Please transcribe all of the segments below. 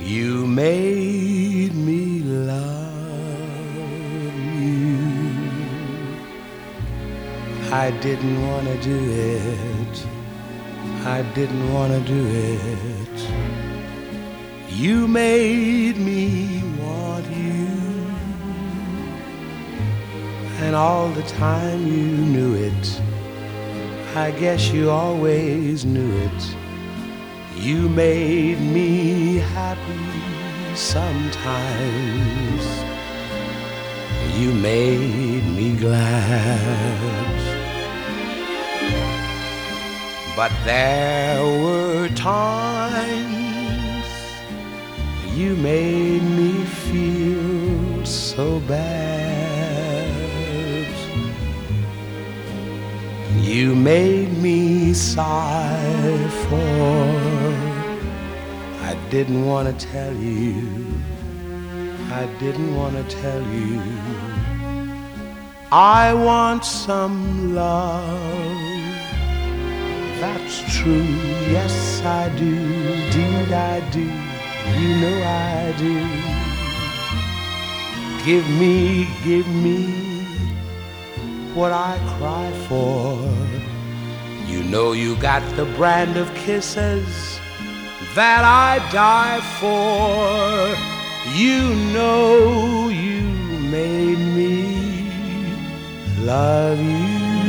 You made me love you. I didn't want to do it. I didn't want to do it. You made me want you. And all the time you knew it. I guess you always knew it. You made me happy sometimes. You made me glad. But there were times you made me feel so bad. You made me sigh for I didn't want to tell you. I didn't want to tell you. I want some love. That's true, yes I do, indeed I do, you know I do. Give me what I cry for. You know you got the brand of kisses that I die for. You know you made me love you.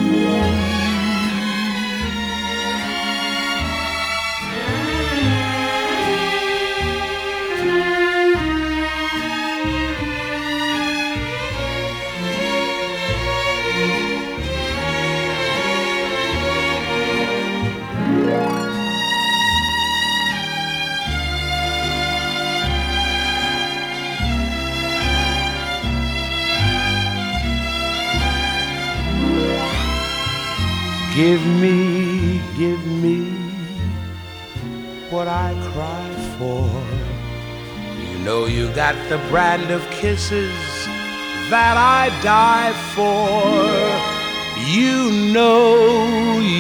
Give me what I cry for. You know you got the brand of kisses that I die for. You know